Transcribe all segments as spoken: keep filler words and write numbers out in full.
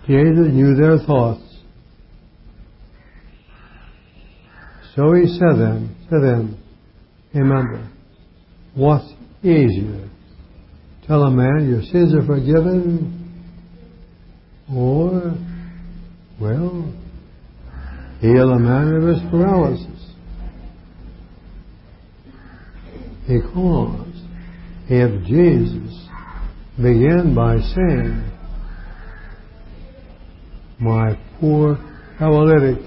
Jesus knew their thoughts. So he said them, to them, remember, what's easier? Tell a man your sins are forgiven, or, well, heal a man of his paralysis. Because if Jesus began by saying, my poor paralytic,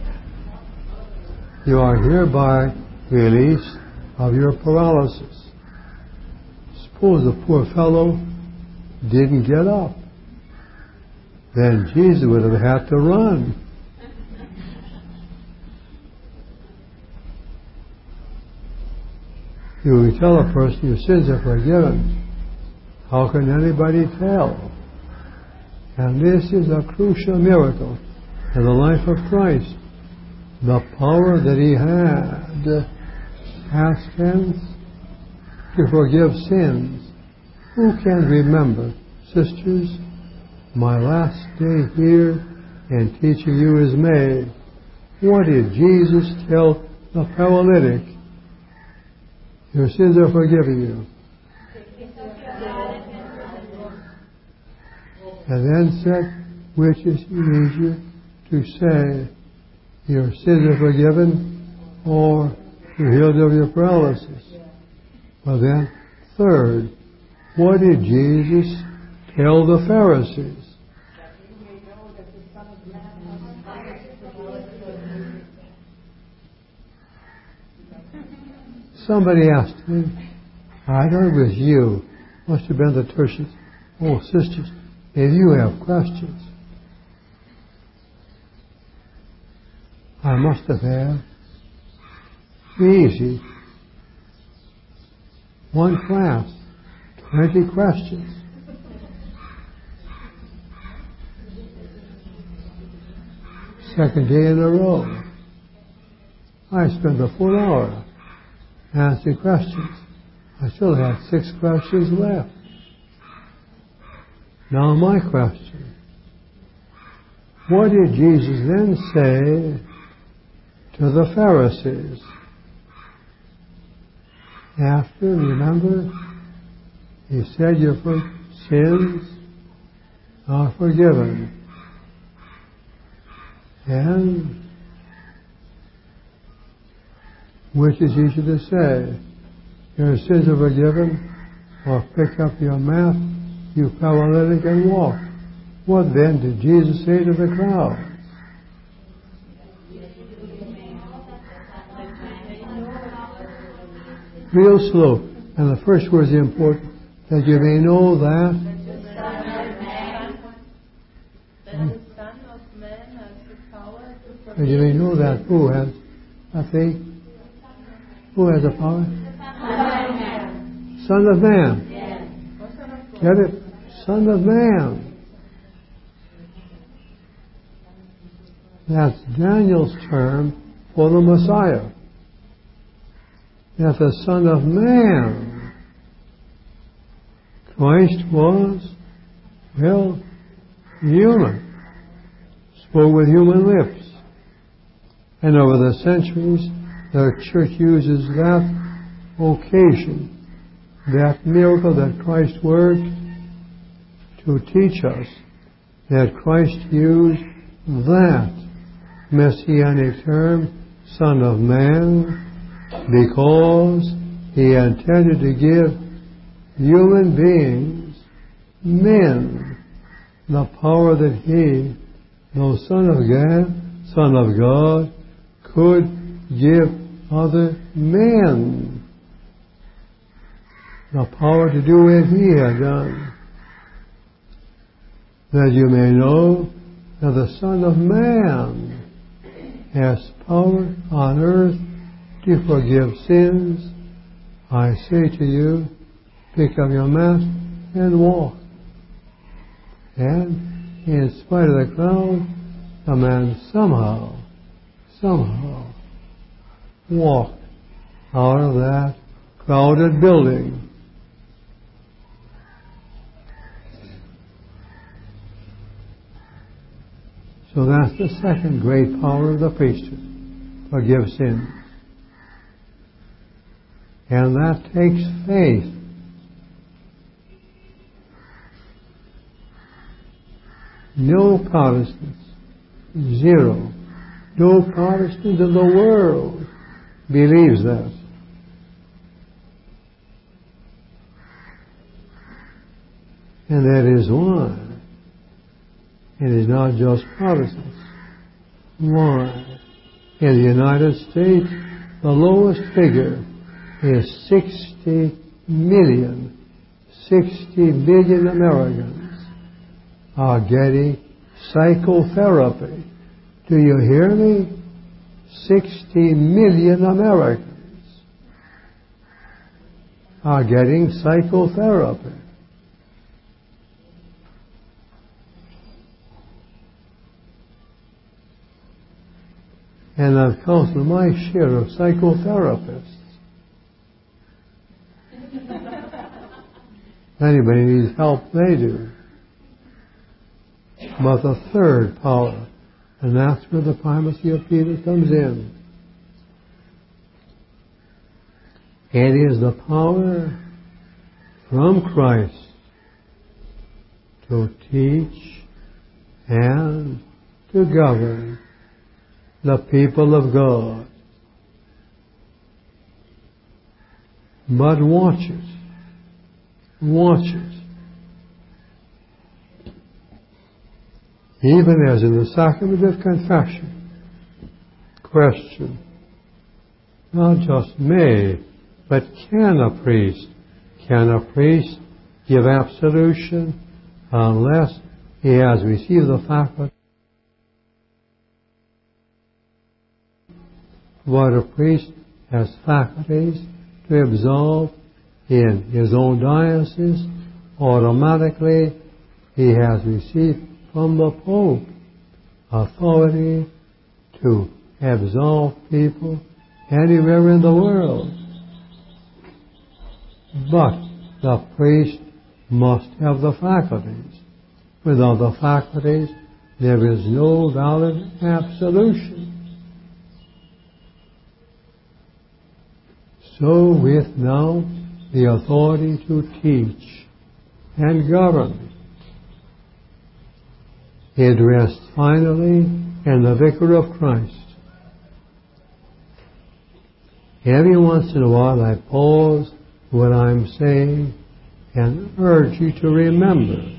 you are hereby released of your paralysis. Suppose the poor fellow didn't get up. Then Jesus would have had to run. You tell a person your sins are forgiven. How can anybody tell? And this is a crucial miracle in the life of Christ. The power that he had, past tense, to forgive sins. Who can remember, sisters, my last day here in teaching you is May. What did Jesus tell the paralytic? Your sins are forgiven you. And then said, which is easier to say, your sins are forgiven, or you're healed of your paralysis? Well then, third, what did Jesus tell the Pharisees? Somebody asked me, I know it was you, must have been the Tertians. Oh, sisters, if you have questions, I must have had. Easy. One class, twenty questions. Second day in a row. I spent a full hour answering questions. I still had six questions left. Now my question. What did Jesus then say to the Pharisees? After, remember, he said your sins are forgiven. And which is easier to say? Your sins are forgiven, or pick up your mat, you paralytic, and walk. What then did Jesus say to the crowd? Real slow. And the first word is important. That you may know that. That you may know that who has a faith? Who has the power? Son of Man. Get it? Son of Man. That's Daniel's term for the Messiah. That the Son of Man. Christ was, well, human. Spoke with human lips. And over the centuries, the Church uses that occasion, that miracle that Christ worked, to teach us that Christ used that messianic term, Son of Man, because he intended to give human beings, men, the power that he, though Son of God, Son of God, could give other men the power to do what he had done. That you may know that the Son of Man has power on earth to forgive sins. I say to you, pick up your mat and walk. And in spite of the crowd, the man somehow, somehow walked out of that crowded building. So that's the second great power of the priesthood. Forgive sins. And that takes faith. No Protestants, zero, no Protestant in the world believes that. And that is why it is not just Protestants. Why? In the United States, the lowest figure is sixty million, sixty million Americans are getting psychotherapy. Do you hear me? sixty million Americans are getting psychotherapy. And I've counseled my share of psychotherapists. Anybody needs help, they do. But the third power, and that's where the primacy of Peter comes in. It is the power from Christ to teach and to govern the people of God. But watch it. Watch it. Even as in the sacrament of confession, question, not just may, but can a priest, can a priest give absolution unless he has received the faculty? What a priest has faculties to absolve in his own diocese, automatically he has received from the Pope authority to absolve people anywhere in the world. But the priest must have the faculties. Without the faculties, there is no valid absolution. So with now the authority to teach and govern, it rests finally in the Vicar of Christ. Every once in a while I pause what I'm saying and urge you to remember,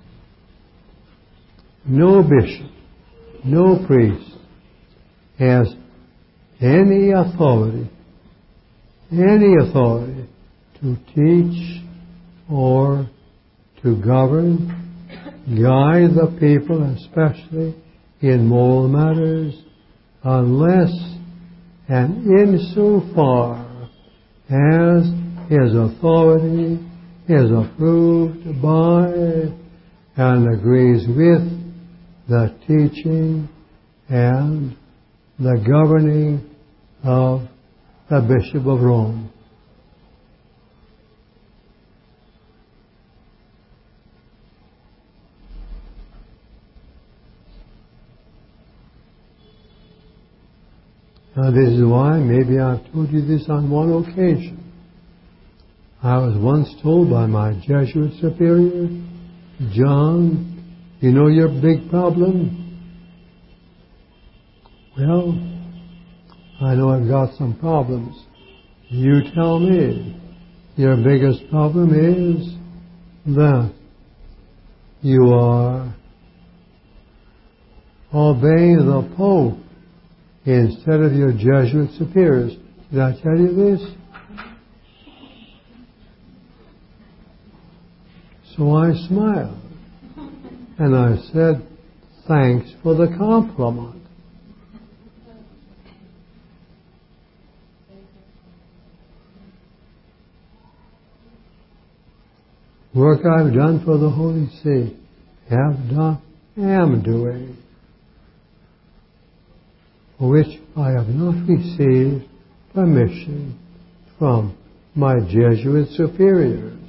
no bishop, no priest has any authority, any authority to teach or to govern, guide the people, especially in moral matters, unless and insofar as his authority is approved by and agrees with the teaching and the governing of the Bishop of Rome. Now this is why, maybe I've told you this on one occasion. I was once told by my Jesuit superior, John, you know your big problem? Well, I know I've got some problems. You tell me. Your biggest problem is that you are obeying the Pope instead of your Jesuit superiors. Did I tell you this? So I smiled and I said, thanks for the compliment. Work I've done for the Holy See, have done, am doing, for which I have not received permission from my Jesuit superiors.